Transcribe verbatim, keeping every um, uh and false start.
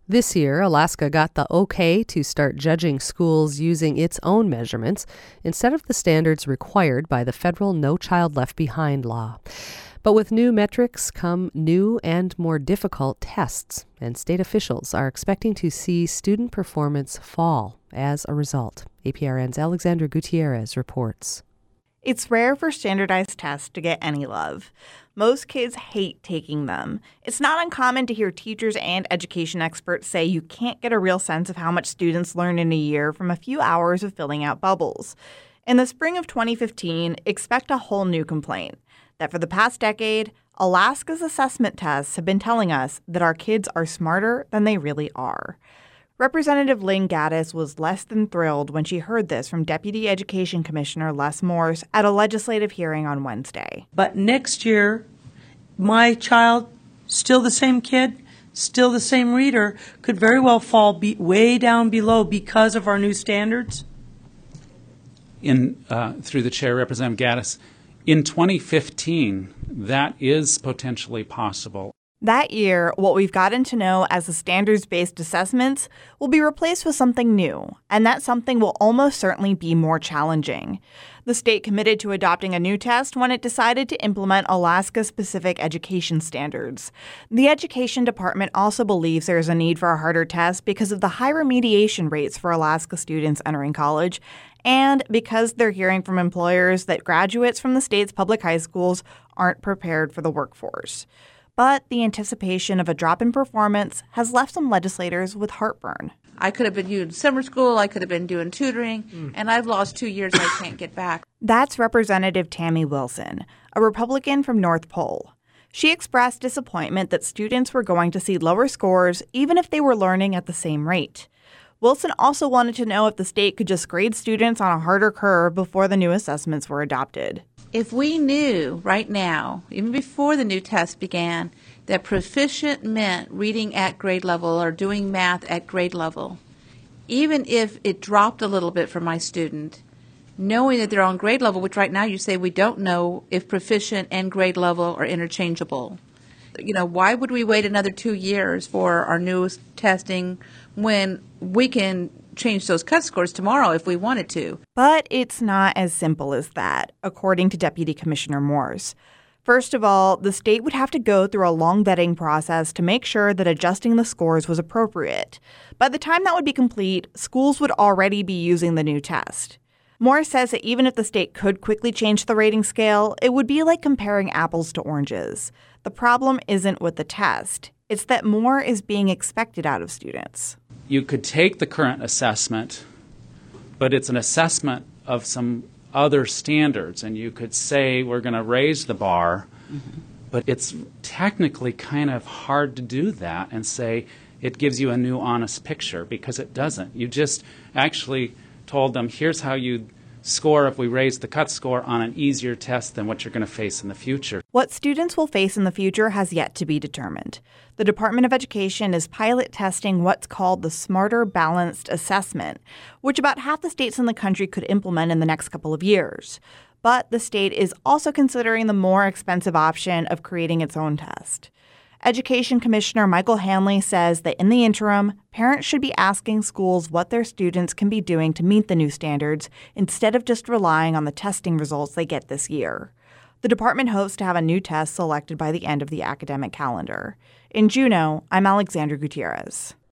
This year, Alaska got the okay to start judging schools using its own measurements instead of the standards required by the federal No Child Left Behind law. But with new metrics come new and more difficult tests, and state officials are expecting to see student performance fall as a result. A P R N's Alexandra Gutierrez reports. It's rare for standardized tests to get any love. Most kids hate taking them. It's not uncommon to hear teachers and education experts say you can't get a real sense of how much students learn in a year from a few hours of filling out bubbles. In the spring of twenty fifteen, expect a whole new complaint. That for the past decade, Alaska's assessment tests have been telling us that our kids are smarter than they really are. Representative Lynn Gaddis was less than thrilled when she heard this from Deputy Education Commissioner Les Morse at a legislative hearing on Wednesday. But next year, my child, still the same kid, still the same reader, could very well fall be way down below because of our new standards. In uh, through the chair, Representative Gaddis, in twenty fifteen, that is potentially possible. That year, what we've gotten to know as the standards-based assessments will be replaced with something new, and that something will almost certainly be more challenging. The state committed to adopting a new test when it decided to implement Alaska-specific education standards. The Education Department also believes there is a need for a harder test because of the high remediation rates for Alaska students entering college, and because they're hearing from employers that graduates from the state's public high schools aren't prepared for the workforce. But the anticipation of a drop in performance has left some legislators with heartburn. I could have been doing summer school, I could have been doing tutoring, mm. and I've lost two years I can't get back. That's Representative Tammy Wilson, a Republican from North Pole. She expressed disappointment that students were going to see lower scores even if they were learning at the same rate. Wilson also wanted to know if the state could just grade students on a harder curve before the new assessments were adopted. If we knew right now, even before the new test began, that proficient meant reading at grade level or doing math at grade level, even if it dropped a little bit for my student, knowing that they're on grade level, which right now you say we don't know if proficient and grade level are interchangeable. You know, why would we wait another two years for our newest testing when we can change those cut scores tomorrow if we wanted to? But it's not as simple as that, according to Deputy Commissioner Morse. First of all, the state would have to go through a long vetting process to make sure that adjusting the scores was appropriate. By the time that would be complete, schools would already be using the new test. Morse says that even if the state could quickly change the rating scale, it would be like comparing apples to oranges. The problem isn't with the test. It's that more is being expected out of students. You could take the current assessment, but it's an assessment of some other standards, and you could say we're going to raise the bar, mm-hmm. but it's technically kind of hard to do that and say it gives you a new honest picture, because it doesn't. You just actually told them, here's how you score if we raise the cut score on an easier test than what you're going to face in the future. What students will face in the future has yet to be determined. The Department of Education is pilot testing what's called the Smarter Balanced Assessment, which about half the states in the country could implement in the next couple of years. But the state is also considering the more expensive option of creating its own test. Education Commissioner Michael Hanley says that in the interim, parents should be asking schools what their students can be doing to meet the new standards instead of just relying on the testing results they get this year. The department hopes to have a new test selected by the end of the academic calendar. In Juneau, I'm Alexandra Gutierrez.